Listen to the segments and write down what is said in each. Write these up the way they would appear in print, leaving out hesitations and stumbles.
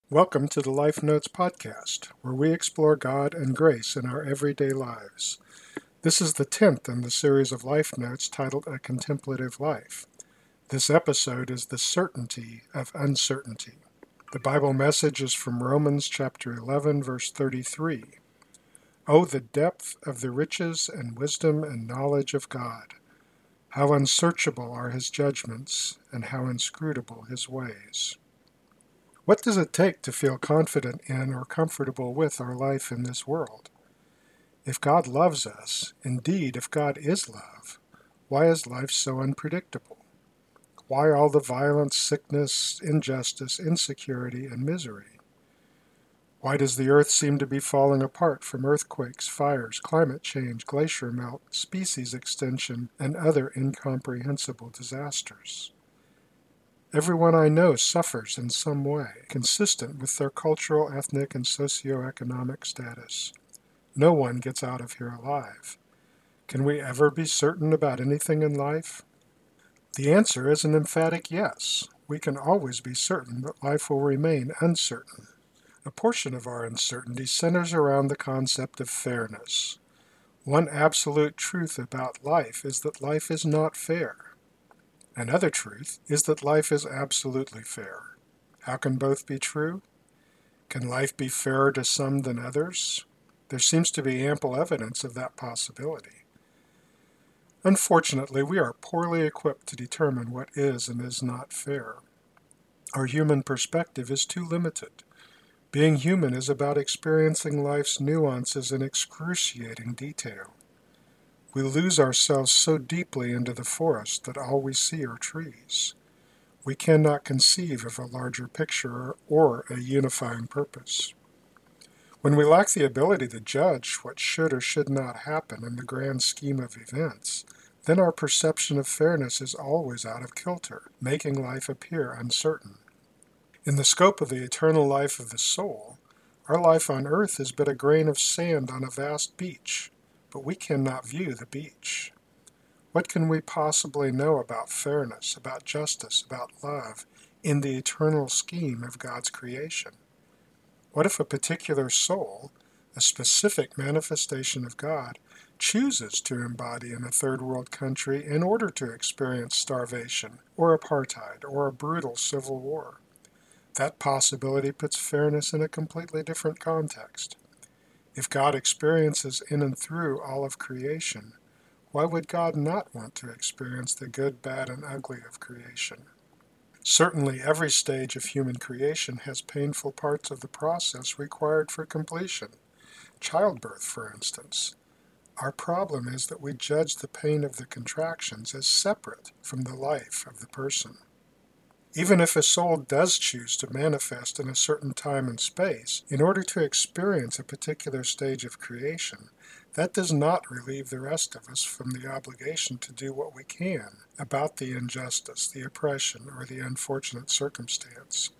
Welcome to the Life Notes podcast, where we explore God and grace in our everyday lives. This is the 10th in the series of Life Notes titled A Contemplative Life. This episode is The Certainty of Uncertainty. The Bible message is from Romans chapter 11, verse 33. Oh, the depth of the riches and wisdom and knowledge of God! How unsearchable are his judgments, and how inscrutable his ways. What does it take to feel confident in or comfortable with our life in this world? If God loves us, indeed, if God is love, why is life so unpredictable? Why all the violence, sickness, injustice, insecurity, and misery? Why does the earth seem to be falling apart from earthquakes, fires, climate change, glacier melt, species extinction, and other incomprehensible disasters? Everyone I know suffers in some way, consistent with their cultural, ethnic, and socioeconomic status. No one gets out of here alive. Can we ever be certain about anything in life? The answer is an emphatic yes. We can always be certain that life will remain uncertain. A portion of our uncertainty centers around the concept of fairness. One absolute truth about life is that life is not fair. Another truth is that life is absolutely fair. How can both be true? Can life be fairer to some than others? There seems to be ample evidence of that possibility. Unfortunately, we are poorly equipped to determine what is and is not fair. Our human perspective is too limited. Being human is about experiencing life's nuances in excruciating detail. We lose ourselves so deeply into the forest that all we see are trees. We cannot conceive of a larger picture or a unifying purpose. When we lack the ability to judge what should or should not happen in the grand scheme of events, then our perception of fairness is always out of kilter, making life appear uncertain. In the scope of the eternal life of the soul, our life on earth is but a grain of sand on a vast beach, but we cannot view the beach. What can we possibly know about fairness, about justice, about love, in the eternal scheme of God's creation? What if a particular soul, a specific manifestation of God, chooses to embody in a third world country in order to experience starvation, or apartheid, or a brutal civil war? That possibility puts fairness in a completely different context. If God experiences in and through all of creation, why would God not want to experience the good, bad, and ugly of creation? Certainly, every stage of human creation has painful parts of the process required for completion. Childbirth, for instance. Our problem is that we judge the pain of the contractions as separate from the life of the person. Even if a soul does choose to manifest in a certain time and space in order to experience a particular stage of creation, that does not relieve the rest of us from the obligation to do what we can about the injustice, the oppression, or the unfortunate circumstance.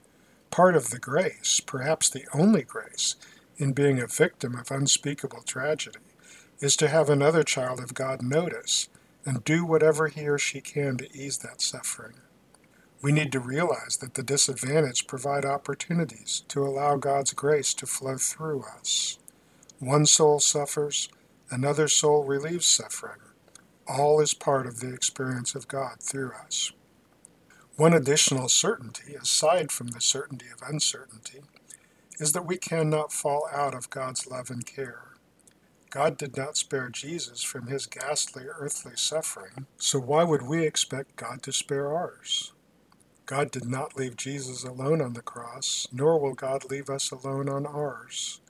Part of the grace, perhaps the only grace, in being a victim of unspeakable tragedy, is to have another child of God notice and do whatever he or she can to ease that suffering. We need to realize that the disadvantaged provide opportunities to allow God's grace to flow through us. One soul suffers, another soul relieves suffering. All is part of the experience of God through us. One additional certainty, aside from the certainty of uncertainty, is that we cannot fall out of God's love and care. God did not spare Jesus from his ghastly earthly suffering, so why would we expect God to spare ours? God did not leave Jesus alone on the cross, nor will God leave us alone on ours.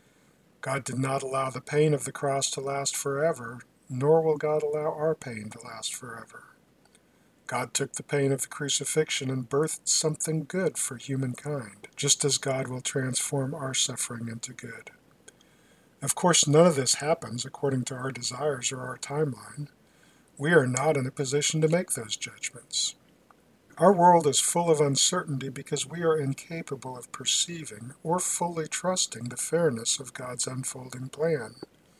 God did not allow the pain of the cross to last forever, nor will God allow our pain to last forever. God took the pain of the crucifixion and birthed something good for humankind, just as God will transform our suffering into good. Of course, none of this happens according to our desires or our timeline. We are not in a position to make those judgments. Our world is full of uncertainty because we are incapable of perceiving or fully trusting the fairness of God's unfolding plan.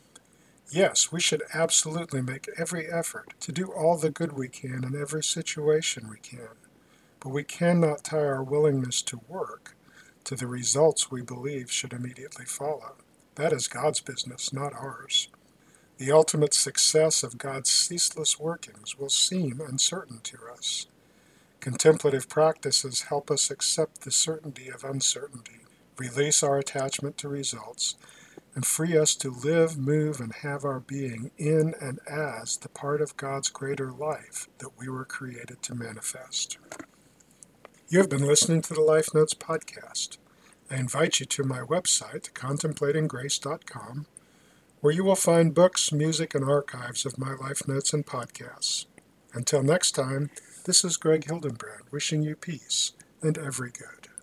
Yes, we should absolutely make every effort to do all the good we can in every situation we can, but we cannot tie our willingness to work to the results we believe should immediately follow. That is God's business, not ours. The ultimate success of God's ceaseless workings will seem uncertain to us. Contemplative practices help us accept the certainty of uncertainty, release our attachment to results, and free us to live, move, and have our being in and as the part of God's greater life that we were created to manifest. You have been listening to the Life Notes podcast. I invite you to my website, contemplatinggrace.com, where you will find books, music, and archives of my Life Notes and podcasts. Until next time, this is Greg Hildenbrand wishing you peace and every good.